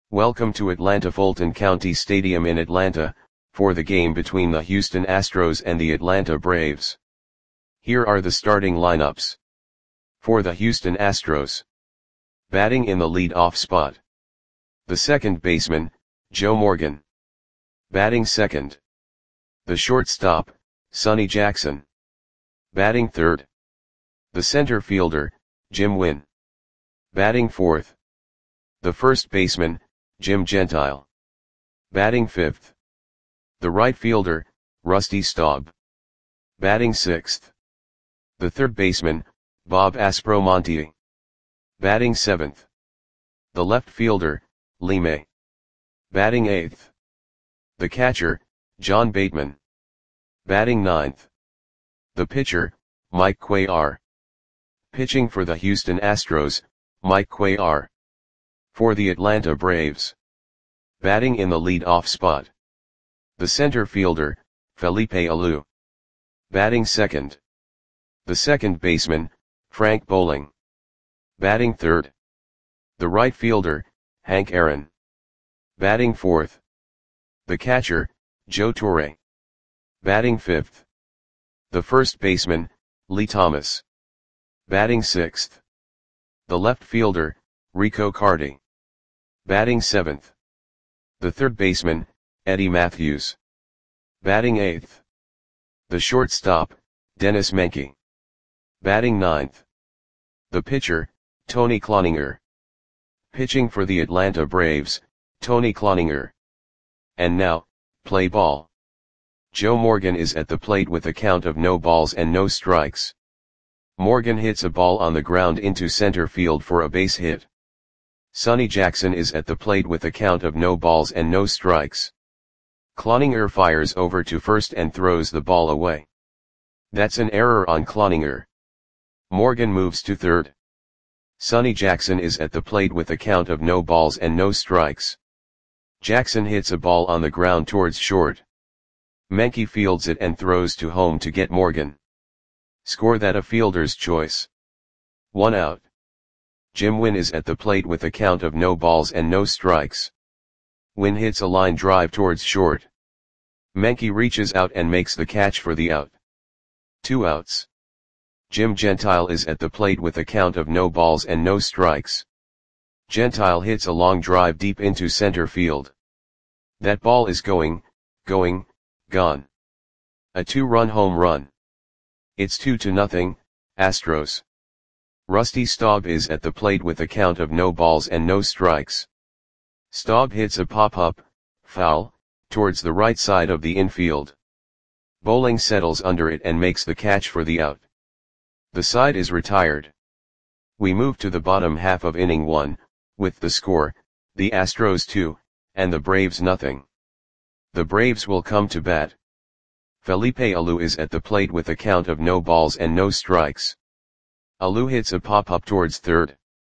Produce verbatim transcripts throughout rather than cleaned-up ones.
Welcome to Atlanta Fulton County Stadium in Atlanta, for the game between the Houston Astros and the Atlanta Braves. Here are the starting lineups. For the Houston Astros. Batting in the lead-off spot. The second baseman, Joe Morgan. Batting second. The shortstop, Sonny Jackson. Batting third. The center fielder, Jim Wynn. Batting fourth. The first baseman, Jim Gentile. Batting fifth. The right fielder, Rusty Staub. Batting sixth. The third baseman, Bob Aspromonte. Batting seventh. The left fielder, Lee May. Batting eighth. The catcher, John Bateman. Batting ninth. The pitcher, Mike Cuellar. Pitching for the Houston Astros, Mike Cuellar. For the Atlanta Braves. Batting in the lead-off spot. The center fielder, Felipe Alou. Batting second. The second baseman, Frank Bowling. Batting third. The right fielder, Hank Aaron. Batting fourth. The catcher, Joe Torre. Batting fifth. The first baseman, Lee Thomas. Batting sixth. The left fielder, Rico Carty. Batting seventh. The third baseman, Eddie Matthews. Batting eighth. The shortstop, Dennis Menke. Batting ninth. The pitcher, Tony Cloninger. Pitching for the Atlanta Braves, Tony Cloninger. And now, play ball. Joe Morgan is at the plate with a count of no balls and no strikes. Morgan hits a ball on the ground into center field for a base hit. Sonny Jackson is at the plate with a count of no balls and no strikes. Cloninger fires over to first and throws the ball away. That's an error on Cloninger. Morgan moves to third. Sonny Jackson is at the plate with a count of no balls and no strikes. Jackson hits a ball on the ground towards short. Menke fields it and throws to home to get Morgan. Score that a fielder's choice. One out. Jim Wynn is at the plate with a count of no balls and no strikes. Wynn hits a line drive towards short. Menke reaches out and makes the catch for the out. Two outs. Jim Gentile is at the plate with a count of no balls and no strikes. Gentile hits a long drive deep into center field. That ball is going, going, gone. A two-run home run. It's two to nothing, Astros. Rusty Staub is at the plate with a count of no balls and no strikes. Staub hits a pop-up, foul, towards the right side of the infield. Bowling settles under it and makes the catch for the out. The side is retired. We move to the bottom half of inning one, with the score, the Astros two, and the Braves nothing. The Braves will come to bat. Felipe Alou is at the plate with a count of no balls and no strikes. Alou hits a pop-up towards third.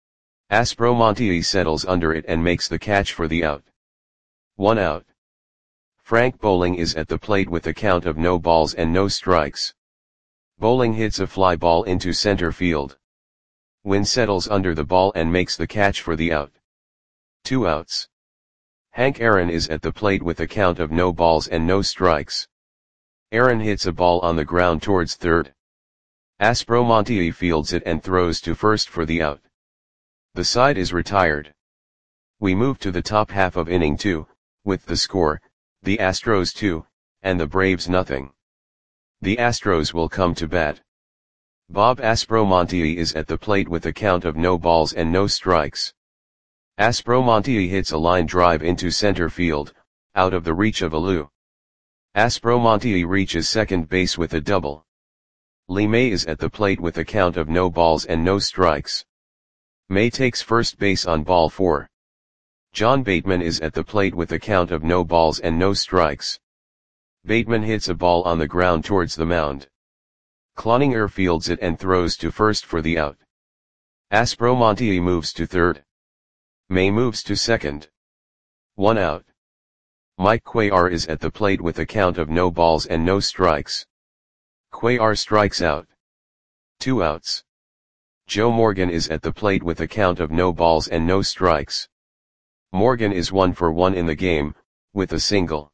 Aspromonte settles under it and makes the catch for the out. One out. Frank Bowling is at the plate with a count of no balls and no strikes. Bowling hits a fly ball into center field. Wynn settles under the ball and makes the catch for the out. Two outs. Hank Aaron is at the plate with a count of no balls and no strikes. Aaron hits a ball on the ground towards third. Aspromonte fields it and throws to first for the out. The side is retired. We move to the top half of inning two, with the score, the Astros two, and the Braves nothing. The Astros will come to bat. Bob Aspromonte is at the plate with a count of no balls and no strikes. Aspromonte hits a line drive into center field, out of the reach of Alou. Aspromonte reaches second base with a double. Lee May is at the plate with a count of no balls and no strikes. May takes first base on ball four. John Bateman is at the plate with a count of no balls and no strikes. Bateman hits a ball on the ground towards the mound. Cloninger fields it and throws to first for the out. Aspromonte moves to third. May moves to second. One out. Mike Cuellar is at the plate with a count of no balls and no strikes. Cuellar strikes out. Two outs. Joe Morgan is at the plate with a count of no balls and no strikes. Morgan is one for one in the game, with a single.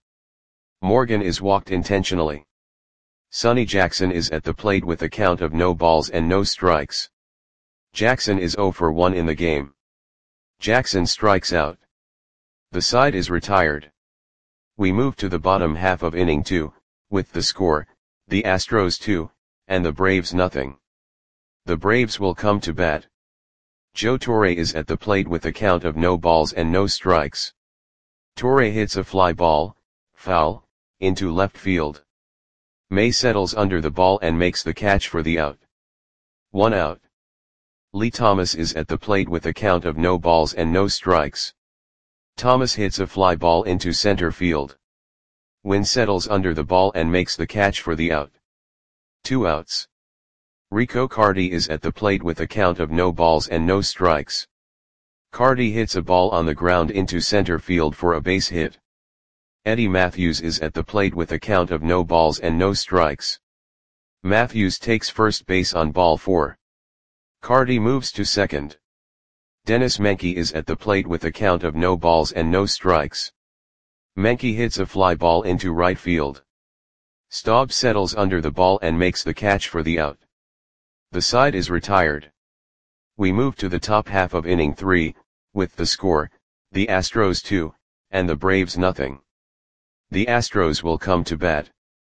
Morgan is walked intentionally. Sonny Jackson is at the plate with a count of no balls and no strikes. Jackson is zero for one in the game. Jackson strikes out. The side is retired. We move to the bottom half of inning two, with the score, the Astros two, and the Braves nothing. The Braves will come to bat. Joe Torre is at the plate with a count of no balls and no strikes. Torre hits a fly ball, foul, into left field. May settles under the ball and makes the catch for the out. One out. Lee Thomas is at the plate with a count of no balls and no strikes. Thomas hits a fly ball into center field. Wynn settles under the ball and makes the catch for the out. Two outs. Rico Carty is at the plate with a count of no balls and no strikes. Carty hits a ball on the ground into center field for a base hit. Eddie Matthews is at the plate with a count of no balls and no strikes. Matthews takes first base on ball four. Carty moves to second. Dennis Menke is at the plate with a count of no balls and no strikes. Menke hits a fly ball into right field. Staub settles under the ball and makes the catch for the out. The side is retired. We move to the top half of inning three, with the score, the Astros two, and the Braves nothing. The Astros will come to bat.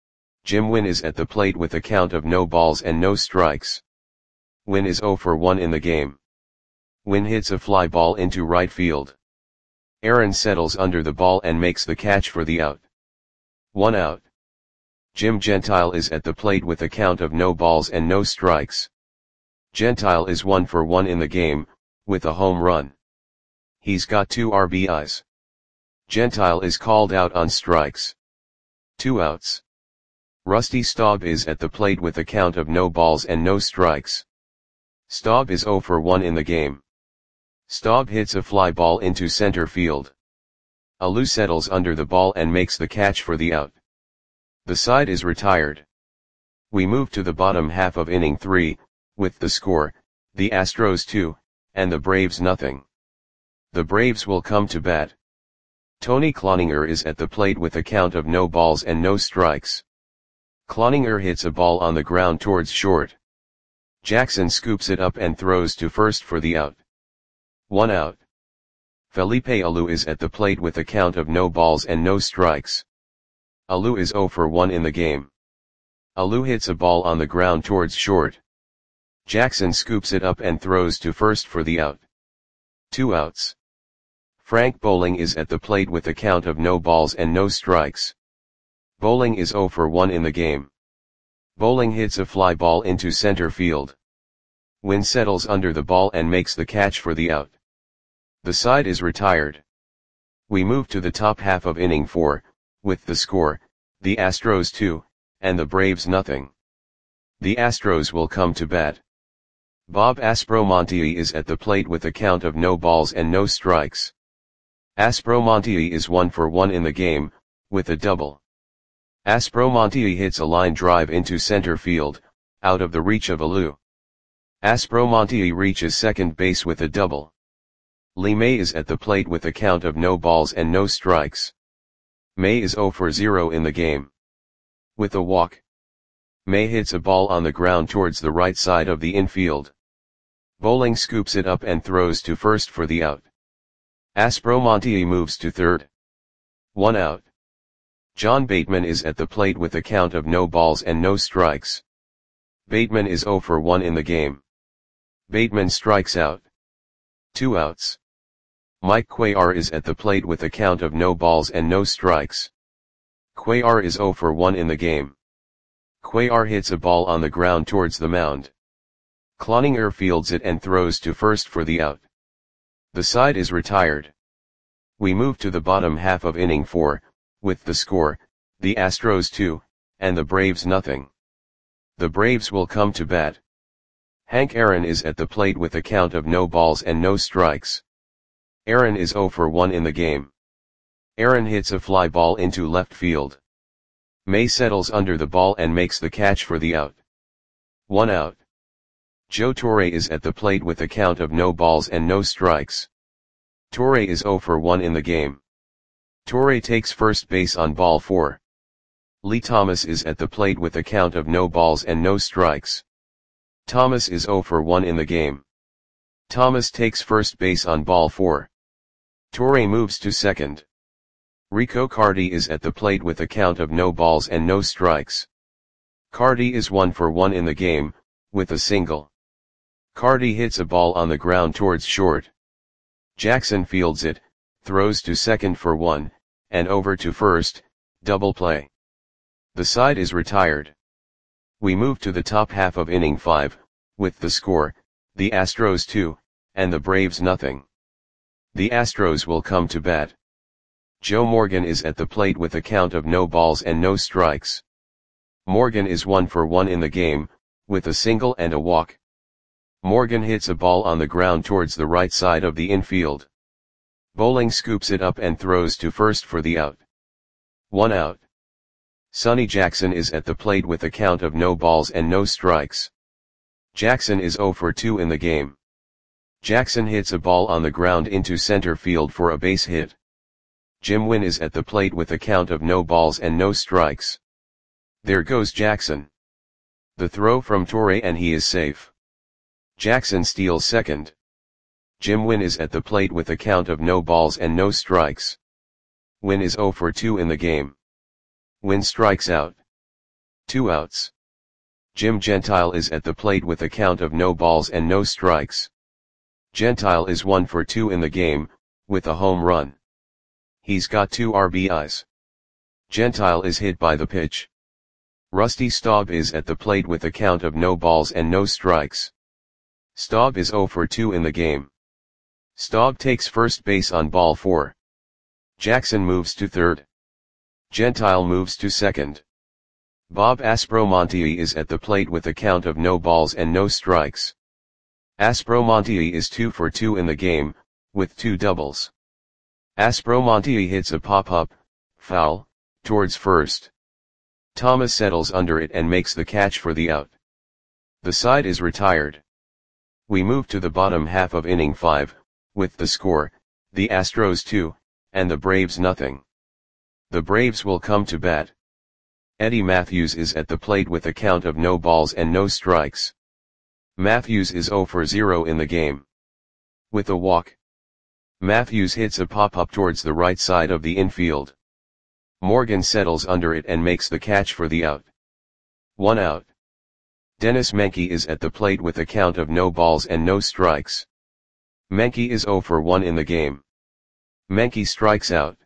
Jim Wynn is at the plate with a count of no balls and no strikes. Wynn is zero for one in the game. Wynn hits a fly ball into right field. Aaron settles under the ball and makes the catch for the out. One out. Jim Gentile is at the plate with a count of no balls and no strikes. Gentile is one for one in the game, with a home run. He's got two R B Is. Gentile is called out on strikes. Two outs. Rusty Staub is at the plate with a count of no balls and no strikes. Staub is zero for one in the game. Staub hits a fly ball into center field. Alou settles under the ball and makes the catch for the out. The side is retired. We move to the bottom half of inning three, with the score, the Astros two, and the Braves nothing. The Braves will come to bat. Tony Cloninger is at the plate with a count of no balls and no strikes. Cloninger hits a ball on the ground towards short. Jackson scoops it up and throws to first for the out. One out. Felipe Alou is at the plate with a count of no balls and no strikes. Alou is zero for one in the game. Alou hits a ball on the ground towards short. Jackson scoops it up and throws to first for the out. Two outs. Frank Bowling is at the plate with a count of no balls and no strikes. Bowling is zero for one in the game. Bowling hits a fly ball into center field. Wynn settles under the ball and makes the catch for the out. The side is retired. We move to the top half of inning four, with the score, the Astros two, and the Braves nothing. The Astros will come to bat. Bob Aspromonte is at the plate with a count of no balls and no strikes. Aspromonte is one for one in the game, with a double. Aspromonte hits a line drive into center field, out of the reach of Alou. Aspromonte reaches second base with a double. Lee May is at the plate with a count of no balls and no strikes. May is zero for zero in the game. With a walk. May hits a ball on the ground towards the right side of the infield. Bowling scoops it up and throws to first for the out. Aspromonte moves to third. One out. John Bateman is at the plate with a count of no balls and no strikes. Bateman is zero for one in the game. Bateman strikes out. Two outs. Mike Cuellar is at the plate with a count of no balls and no strikes. Cuellar is zero for one in the game. Cuellar hits a ball on the ground towards the mound. Cloninger fields it and throws to first for the out. The side is retired. We move to the bottom half of inning four, with the score, the Astros two, and the Braves nothing. The Braves will come to bat. Hank Aaron is at the plate with a count of no balls and no strikes. Aaron is zero for one in the game. Aaron hits a fly ball into left field. May settles under the ball and makes the catch for the out. One out. Joe Torre is at the plate with a count of no balls and no strikes. Torre is zero for one in the game. Torre takes first base on ball four. Lee Thomas is at the plate with a count of no balls and no strikes. Thomas is zero for one in the game. Thomas takes first base on ball four. Torre moves to second. Rico Cardi is at the plate with a count of no balls and no strikes. Cardi is one for one in the game, with a single. Cardi hits a ball on the ground towards short. Jackson fields it, throws to second for one, and over to first, double play. The side is retired. We move to the top half of inning five, with the score, the Astros two, and the Braves nothing. The Astros will come to bat. Joe Morgan is at the plate with a count of no balls and no strikes. Morgan is one for one in the game, with a single and a walk. Morgan hits a ball on the ground towards the right side of the infield. Bowling scoops it up and throws to first for the out. One out. Sonny Jackson is at the plate with a count of no balls and no strikes. Jackson is zero for two in the game. Jackson hits a ball on the ground into center field for a base hit. Jim Wynn is at the plate with a count of no balls and no strikes. There goes Jackson. The throw from Torre and he is safe. Jackson steals second. Jim Wynn is at the plate with a count of no balls and no strikes. Wynn is zero for two in the game. Wynn strikes out. Two outs. Jim Gentile is at the plate with a count of no balls and no strikes. Gentile is one for two in the game, with a home run. He's got two R B Is. Gentile is hit by the pitch. Rusty Staub is at the plate with a count of no balls and no strikes. Staub is zero for two in the game. Staub takes first base on ball four. Jackson moves to third. Gentile moves to second. Bob Aspromonte is at the plate with a count of no balls and no strikes. Aspromonte is two for two in the game, with two doubles. Aspromonte hits a pop-up, foul, towards first. Thomas settles under it and makes the catch for the out. The side is retired. We move to the bottom half of inning five, with the score, the Astros two, and the Braves nothing. The Braves will come to bat. Eddie Matthews is at the plate with a count of no balls and no strikes. Matthews is zero for zero in the game. With a walk. Matthews hits a pop-up towards the right side of the infield. Morgan settles under it and makes the catch for the out. One out. Dennis Menke is at the plate with a count of no balls and no strikes. Menke is zero for one in the game. Menke strikes out.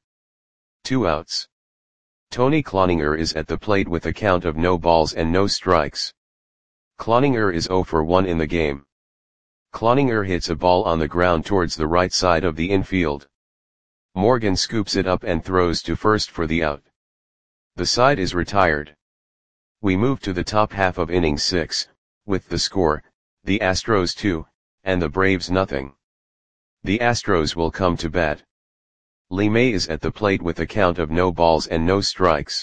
Two outs. Tony Cloninger is at the plate with a count of no balls and no strikes. Cloninger is zero for one in the game. Cloninger hits a ball on the ground towards the right side of the infield. Morgan scoops it up and throws to first for the out. The side is retired. We move to the top half of inning six, with the score, the Astros two, and the Braves nothing. The Astros will come to bat. Lee May is at the plate with a count of no balls and no strikes.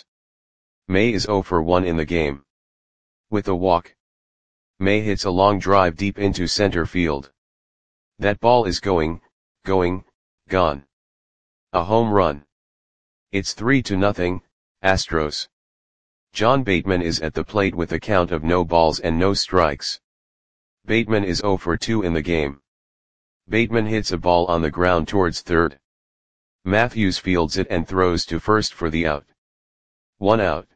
May is zero for one in the game. With a walk. May hits a long drive deep into center field. That ball is going, going, gone. A home run. It's three to nothing, Astros. John Bateman is at the plate with a count of no balls and no strikes. Bateman is zero for two in the game. Bateman hits a ball on the ground towards third. Matthews fields it and throws to first for the out. One out.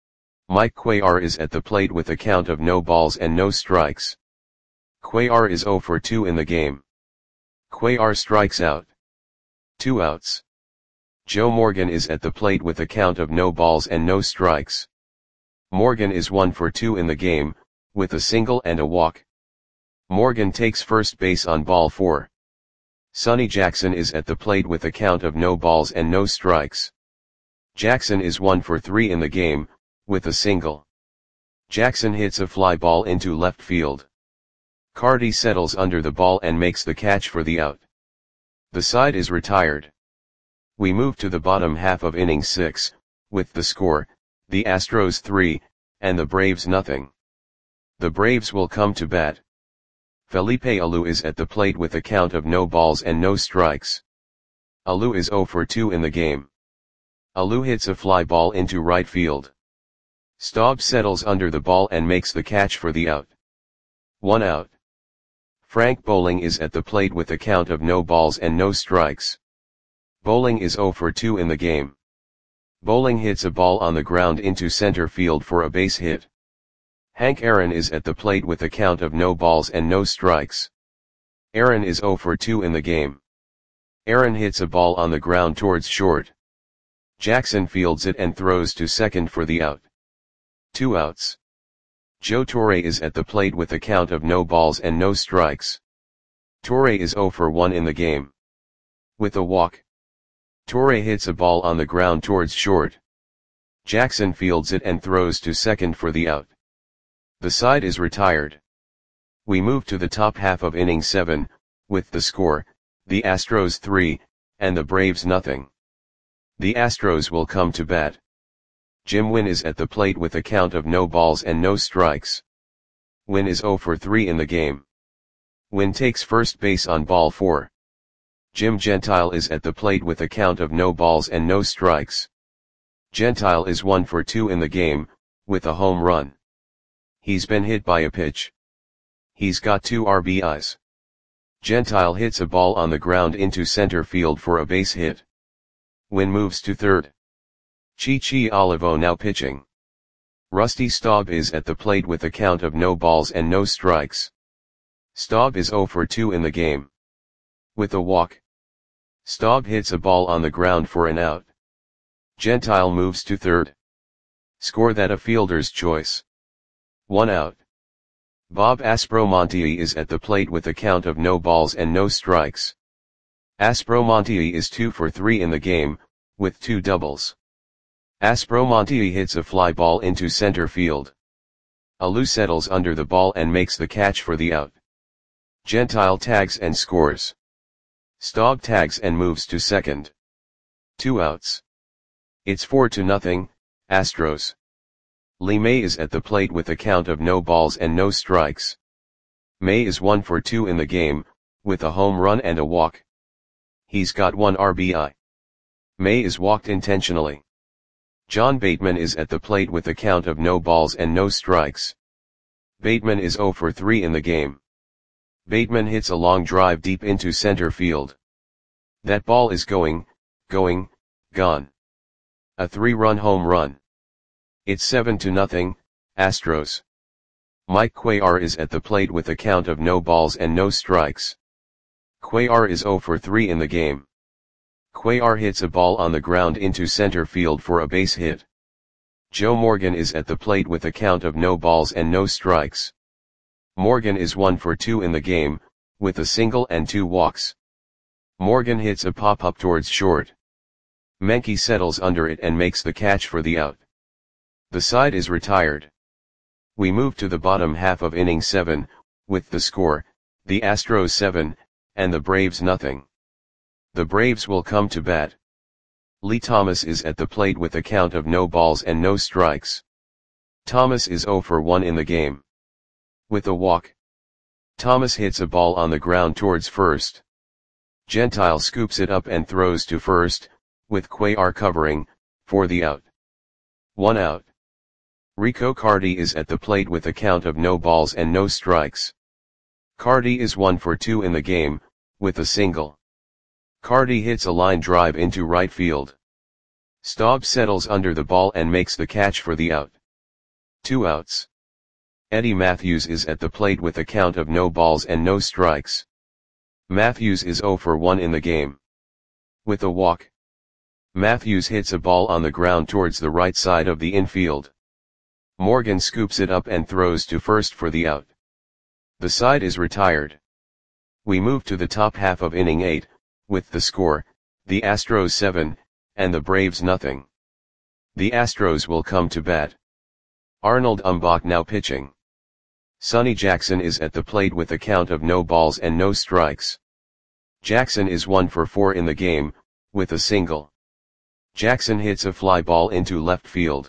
Mike Cuellar is at the plate with a count of no balls and no strikes. Cuellar is zero for two in the game. Cuellar strikes out. Two outs. Joe Morgan is at the plate with a count of no balls and no strikes. Morgan is one for two in the game, with a single and a walk. Morgan takes first base on ball four. Sonny Jackson is at the plate with a count of no balls and no strikes. Jackson is one for three in the game, with a single. Jackson hits a fly ball into left field. Cardi settles under the ball and makes the catch for the out. The side is retired. We move to the bottom half of inning six, with the score, the Astros three, and the Braves nothing. The Braves will come to bat. Felipe Alou is at the plate with a count of no balls and no strikes. Alou is zero for two in the game. Alou hits a fly ball into right field. Staub settles under the ball and makes the catch for the out. One out. Frank Bowling is at the plate with a count of no balls and no strikes. Bowling is zero for two in the game. Bowling hits a ball on the ground into center field for a base hit. Hank Aaron is at the plate with a count of no balls and no strikes. Aaron is zero for two in the game. Aaron hits a ball on the ground towards short. Jackson fields it and throws to second for the out. Two outs. Joe Torre is at the plate with a count of no balls and no strikes. Torre is zero for one in the game. With a walk. Torre hits a ball on the ground towards short. Jackson fields it and throws to second for the out. The side is retired. We move to the top half of inning seven, with the score, the Astros three, and the Braves nothing. The Astros will come to bat. Jim Wynn is at the plate with a count of no balls and no strikes. Wynn is zero for three in the game. Wynn takes first base on ball four. Jim Gentile is at the plate with a count of no balls and no strikes. Gentile is one for two in the game, with a home run. He's been hit by a pitch. He's got two R B Is. Gentile hits a ball on the ground into center field for a base hit. Wynn moves to third. Chichi Olivo now pitching. Rusty Staub is at the plate with a count of no balls and no strikes. Staub is zero for two in the game. With a walk. Staub hits a ball on the ground for an out. Gentile moves to third. Score that a fielder's choice. One out. Bob Aspromonte is at the plate with a count of no balls and no strikes. Aspromonte is two for three in the game, with two doubles. Aspromonte hits a fly ball into center field. Alou settles under the ball and makes the catch for the out. Gentile tags and scores. Staub tags and moves to second. Two outs. It's four to nothing, Astros. Lee May is at the plate with a count of no balls and no strikes. May is one for two in the game, with a home run and a walk. He's got one R B I. May is walked intentionally. John Bateman is at the plate with a count of no balls and no strikes. Bateman is zero for three in the game. Bateman hits a long drive deep into center field. That ball is going, going, gone. A three-run home run. It's seven to nothing, Astros. Mike Cuellar is at the plate with a count of no balls and no strikes. Cuellar is zero for three in the game. Cuellar hits a ball on the ground into center field for a base hit. Joe Morgan is at the plate with a count of no balls and no strikes. Morgan is one for two in the game, with a single and two walks. Morgan hits a pop-up towards short. Menke settles under it and makes the catch for the out. The side is retired. We move to the bottom half of inning seven, with the score, the Astros seven, and the Braves nothing. The Braves will come to bat. Lee Thomas is at the plate with a count of no balls and no strikes. Thomas is zero for one in the game. With a walk. Thomas hits a ball on the ground towards first. Gentile scoops it up and throws to first, with Cuellar covering, for the out. One out. Rico Cardi is at the plate with a count of no balls and no strikes. Cardi is one for two in the game, with a single. Cardi hits a line drive into right field. Staub settles under the ball and makes the catch for the out. Two outs. Eddie Matthews is at the plate with a count of no balls and no strikes. Matthews is zero for one in the game. With a walk. Matthews hits a ball on the ground towards the right side of the infield. Morgan scoops it up and throws to first for the out. The side is retired. We move to the top half of inning eight, with the score, the Astros seven, and the Braves nothing. The Astros will come to bat. Arnold Umbach now pitching. Sonny Jackson is at the plate with a count of no balls and no strikes. Jackson is one for four in the game, with a single. Jackson hits a fly ball into left field.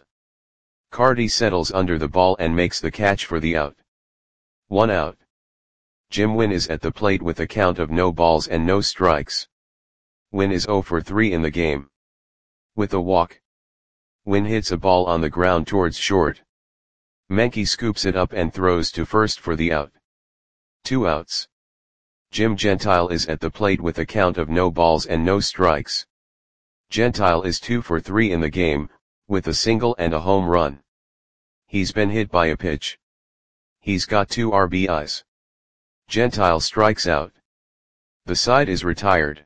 Cardi settles under the ball and makes the catch for the out. One out. Jim Wynn is at the plate with a count of no balls and no strikes. Win is zero for three in the game. With a walk. Win hits a ball on the ground towards short. Menke scoops it up and throws to first for the out. Two outs. Jim Gentile is at the plate with a count of no balls and no strikes. Gentile is two for three in the game, with a single and a home run. He's been hit by a pitch. He's got two R B Is. Gentile strikes out. The side is retired.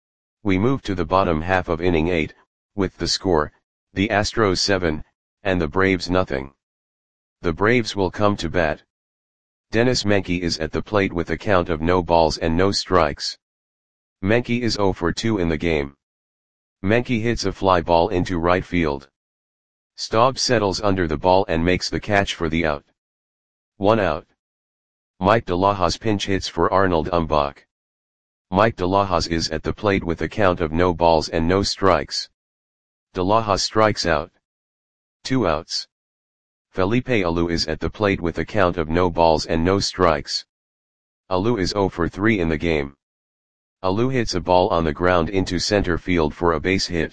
We move to the bottom half of inning eight, with the score, the Astros seven, and the Braves nothing. The Braves will come to bat. Dennis Menke is at the plate with a count of no balls and no strikes. Menke is zero for two in the game. Menke hits a fly ball into right field. Staub settles under the ball and makes the catch for the out. One out. Mike De La Hoz pinch hits for Arnold Umbach. Mike De La Hoz is at the plate with a count of no balls and no strikes. De La Hoz strikes out. Two outs. Felipe Alou is at the plate with a count of no balls and no strikes. Alou is zero for three in the game. Alou hits a ball on the ground into center field for a base hit.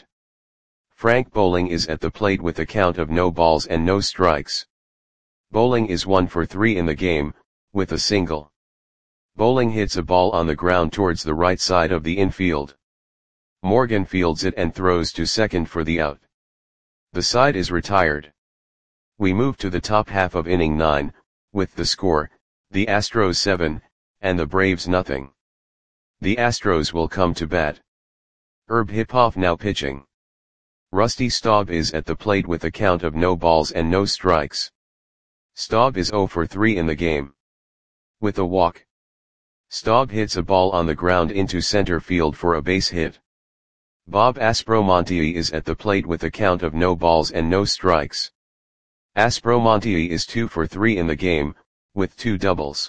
Frank Bowling is at the plate with a count of no balls and no strikes. Bowling is one for three in the game, with a single. Bowling hits a ball on the ground towards the right side of the infield. Morgan fields it and throws to second for the out. The side is retired. We move to the top half of inning nine, with the score, the Astros seven, and the Braves nothing. The Astros will come to bat. Herb Hiphoff now pitching. Rusty Staub is at the plate with a count of no balls and no strikes. Staub is zero for three in the game. With a walk. Staub hits a ball on the ground into center field for a base hit. Bob Aspromonte is at the plate with a count of no balls and no strikes. Aspromonte is two for three in the game, with two doubles.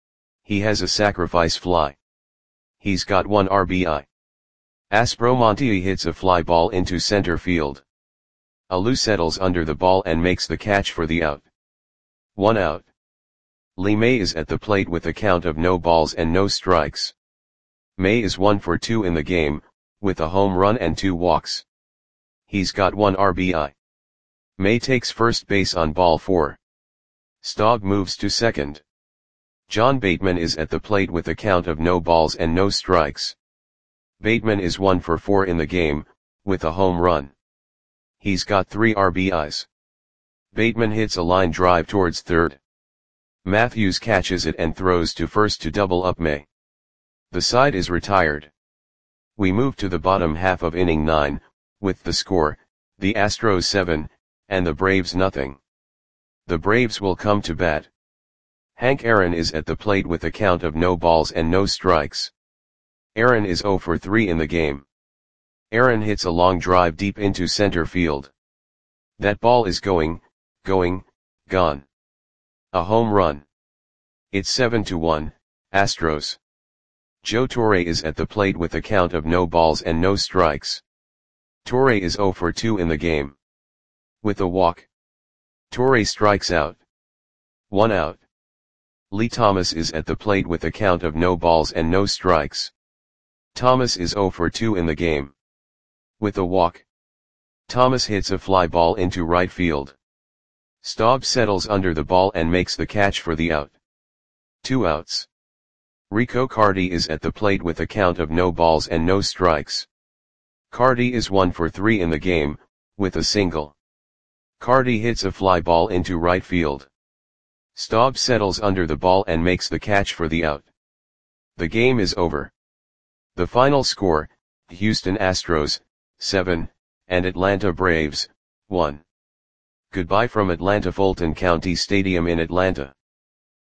He has a sacrifice fly. He's got one R B I. Aspromonte hits a fly ball into center field. Alou settles under the ball and makes the catch for the out. One out. Lee May is at the plate with a count of no balls and no strikes. May is one for two in the game, with a home run and two walks. He's got one R B I. May takes first base on ball four. Staub moves to second. John Bateman is at the plate with a count of no balls and no strikes. Bateman is one for four in the game, with a home run. He's got three R B Is. Bateman hits a line drive towards third. Matthews catches it and throws to first to double up May. The side is retired. We move to the bottom half of inning nine, with the score, the Astros seven, and the Braves nothing. The Braves will come to bat. Hank Aaron is at the plate with a count of no balls and no strikes. Aaron is zero for three in the game. Aaron hits a long drive deep into center field. That ball is going, going, gone. A home run. It's seven to one, Astros. Joe Torre is at the plate with a count of no balls and no strikes. Torre is zero for two in the game. With a walk. Torre strikes out. One out. Lee Thomas is at the plate with a count of no balls and no strikes. Thomas is zero for two in the game. With a walk. Thomas hits a fly ball into right field. Staub settles under the ball and makes the catch for the out. Two outs. Rico Carty is at the plate with a count of no balls and no strikes. Carty is one for three in the game, with a single. Carty hits a fly ball into right field. Staub settles under the ball and makes the catch for the out. The game is over. The final score, Houston Astros, seven, and Atlanta Braves, one. Goodbye from Atlanta Fulton County Stadium in Atlanta.